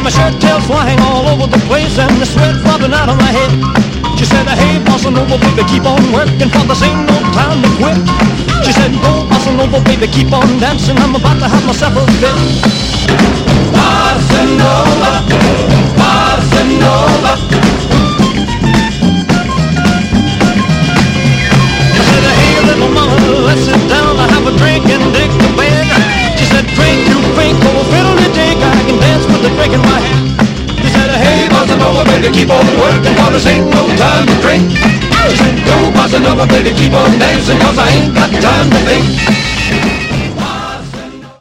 my shirt tails flying all over the place and the sweat flopping out of my head. She said, hey, bossa nova, baby, keep on working, for this ain't no time to quit. She said, go, bossa nova, baby, keep on dancing, I'm about to have myself a fit. Bossa nova, bossa nova. She said, hey, little mama, let's sit down, I have a drink and dig the bed. She said, drink, you drink, oh, fiddle the dig, I can dance with the drink in my hand. She said, hey, bossa nova, baby, keep on working, for this ain't no time to drink. She said, go, bossa nova, baby, keep on dancing, cause I ain't got time to think.